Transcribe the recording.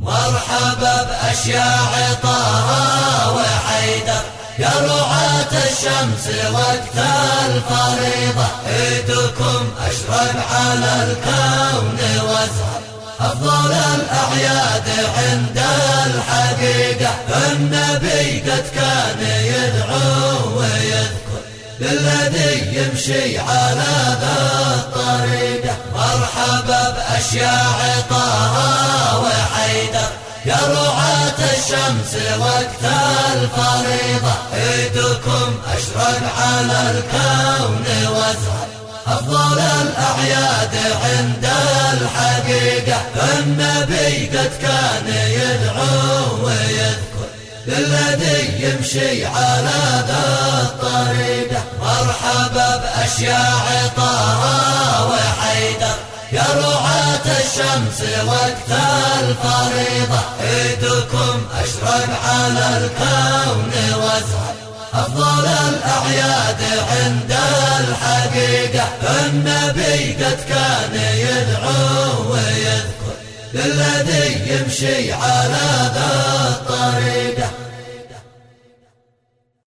مرحبا بأشياع طه وحيدر يا رعاة الشمس وقت الفريضة، عيدكم أشرق على الكون وازهر أفضل الأعياد عند الحقيقة. النبي قد كان يدعو ويذكر للذي يمشي على ذا الطريقة. مرحبا بأشياع طه وحيدر يا رعاة الشمس وقت الفريضة، عيدكم أشرق على الكون وازهر أفضل الأعياد عند الحقيقة. النبي قد كان يدعو ويذكر للذي يمشي على ذا الطريقة. مرحبا بأشياع طه وحيدر يا رعاة الشمس وقت الفريضة، عيدكم أشرق على الكون وازهر أفضل الأعياد عند الحقيقة. النبي قد كان يدعو ويذكر للذي يمشي على ذا الطريقة.